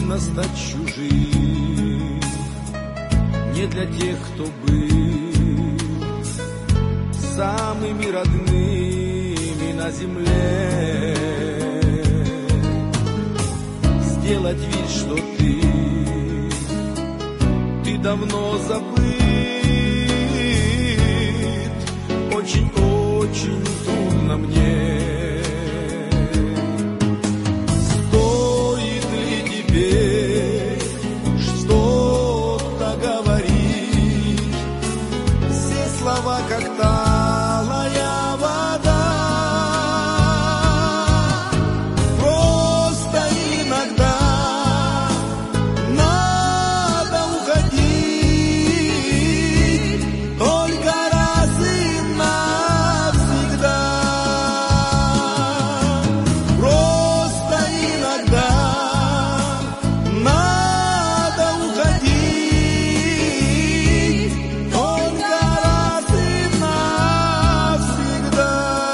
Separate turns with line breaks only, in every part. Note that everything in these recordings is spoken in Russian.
Трудно стать чужим не для тех, кто был самыми родными на земле. Сделать вид, что ты давно забыт, очень-очень трудно мне. Стоит ли тебе что-то говорить? Все слова как талая вода. Просто иногда надо уходить, только раз и навсегда. Просто иногда надо уходить, только раз и навсегда.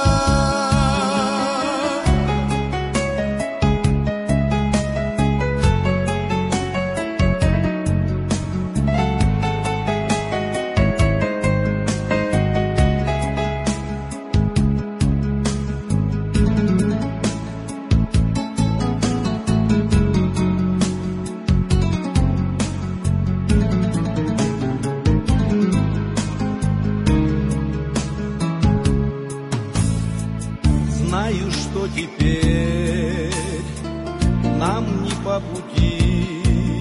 Знаю, что теперь нам не по пути,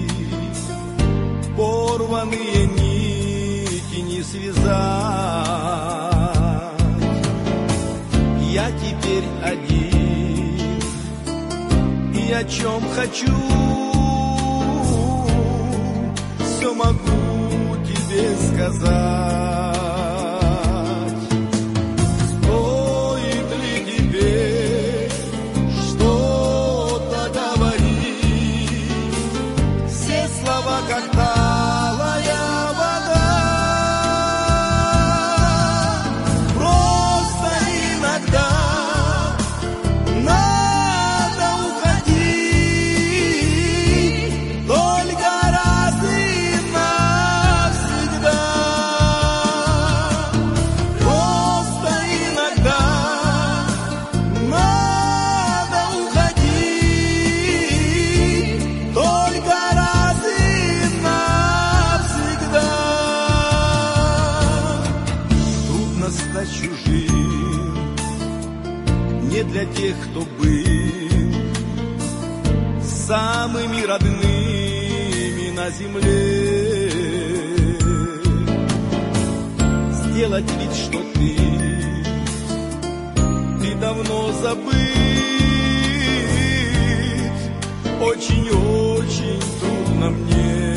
порванные нити не связать. Я теперь один, и о чем хочу, все могу тебе сказать. Стоит ли тебе что-то говорить? Все слова как талая вода. Просто иногда надо уходить, только раз и навсегда. Просто иногда надо уходить, только раз и навсегда. Трудно стать чужим не для тех, кто был самыми родными на земле. Сделать вид, что ты давно забыт, очень-очень трудно мне.